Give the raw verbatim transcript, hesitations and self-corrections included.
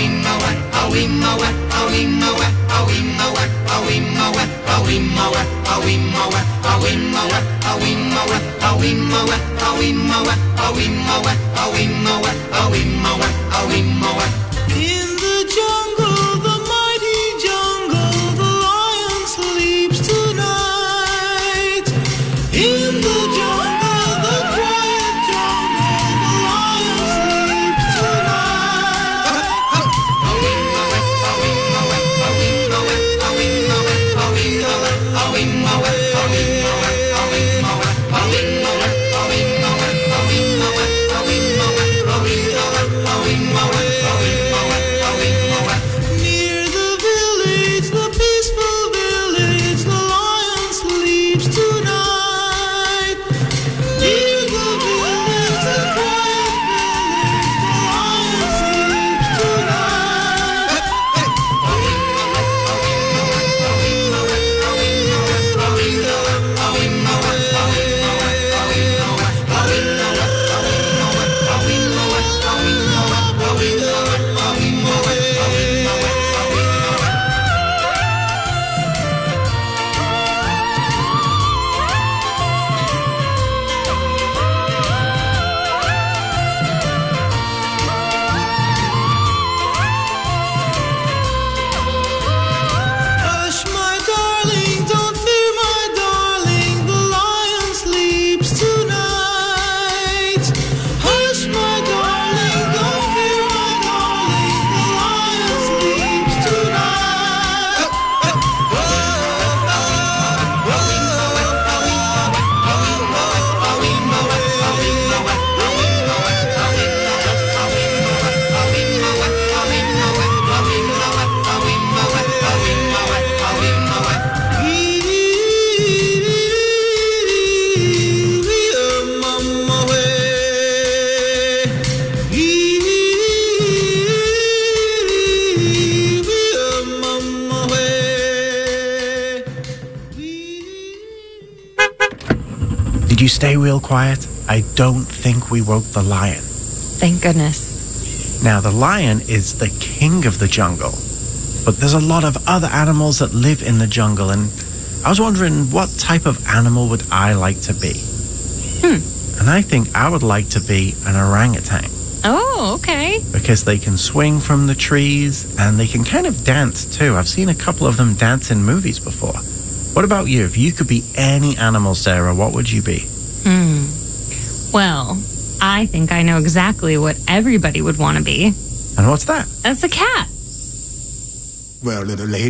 In the jungle, the mighty jungle, the lion sleeps tonight. In the jungle, the quiet jungle, the lion sleeps tonight. Near the village, the peaceful village, the lion sleeps tonight. Near the village, the quiet village, the lion sleeps tonight. Hush, my darling, don't fear, my darling, the lion sleeps tonight. Hush, my darling, don't fear, my darling, the lion sleeps tonight. Did you stay real quiet? I don't think we woke the lion. Thank goodness. Now, the lion is the king of the jungle, but there's a lot of other animals that live in the jungle, and I was wondering, what type of animal would I like to be? Hmm. And I think I would like to be an orangutan, Oh, okay. because they can swing from the trees and they can kind of dance too. I've seen a couple of them dance in movies before. What about you? If you could be any animal, Sarah, what would you be? Hmm. Well, I think I know exactly what everybody would want to be. And what's that? That's a cat. Well, little lady.